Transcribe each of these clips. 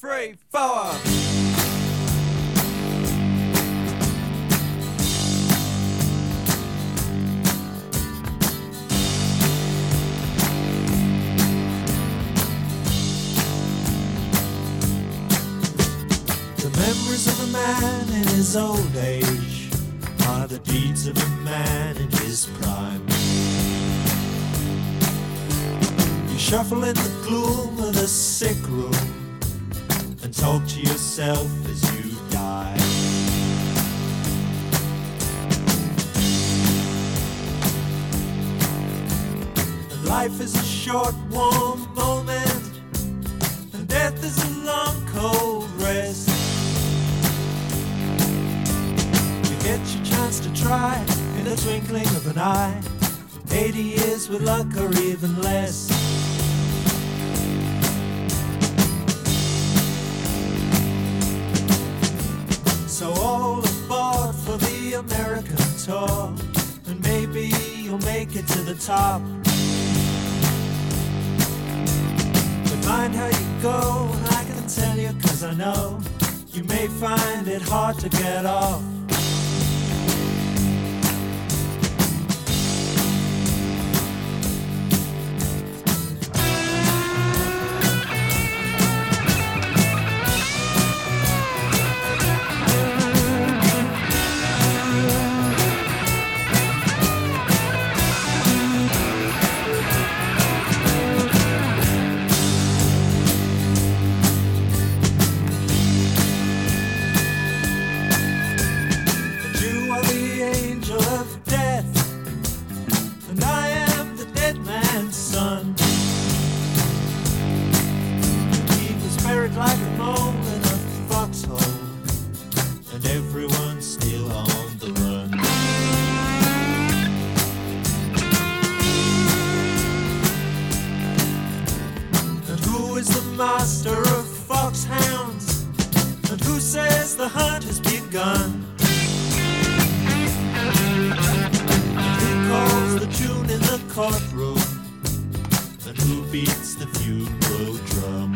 3, 4. Memories of a man in his old age are the deeds of a man in his prime. You shuffle in the gloom of the sick room and talk to yourself as you die. And life is a short, warm moment, and death is a long, cold rest. Get your chance to try in the twinkling of an eye. 80 years with luck or even less. So all aboard for the American tour, and maybe you'll make it to the top. But mind how you go, and I can tell you 'cause I know you may find it hard to get off. Like a mole in a foxhole, and everyone's still on the run. And who is the master of foxhounds? And who says the hunt has begun? And who calls the tune in the courtroom? And who beats the funeral drum?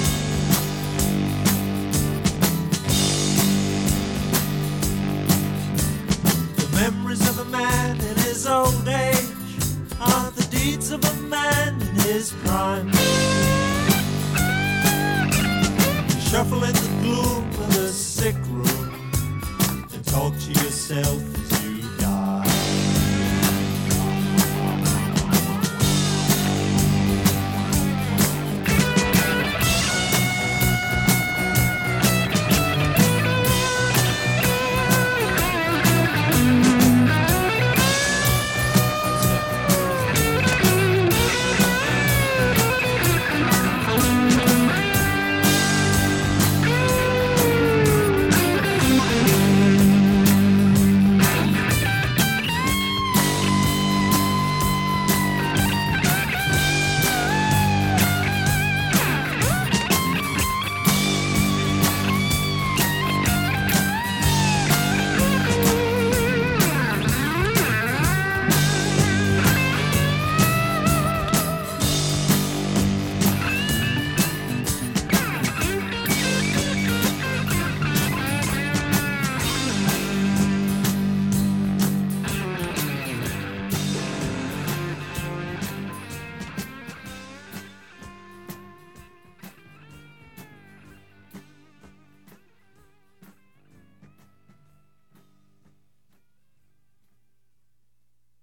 Memories of a man in his old age are the deeds of a man in his prime. You shuffle in the gloom of the sick room and talk to yourself